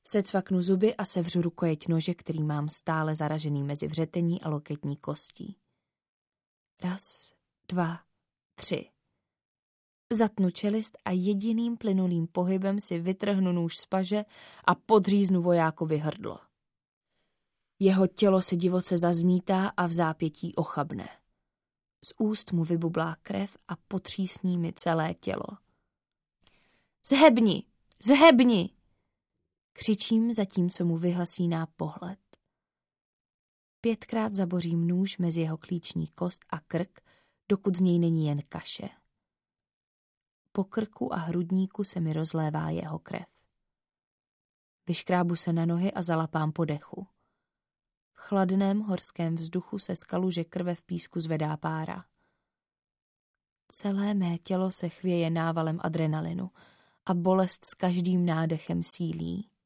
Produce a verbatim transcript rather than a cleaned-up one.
Secvaknu zuby a sevřu rukojeť nože, který mám stále zaražený mezi vřetení a loketní kostí. Raz, dva, tři. Zatnu čelist a jediným plynulým pohybem si vytrhnu nůž z paže a podříznu vojákovi hrdlo. Jeho tělo se divoce zazmítá a v zápětí ochabne. Z úst mu vybublá krev a potřísní mi celé tělo. Zhebni! Zhebni! Křičím, zatímco mu vyhasíná pohled. Pětkrát zabořím nůž mezi jeho klíční kost a krk, dokud z něj není jen kaše. Po krku a hrudníku se mi rozlévá jeho krev. Vyškrábu se na nohy a zalapám po dechu. V chladném horském vzduchu se z kaluže krve v písku zvedá pára. Celé mé tělo se chvěje návalem adrenalinu a bolest s každým nádechem sílí.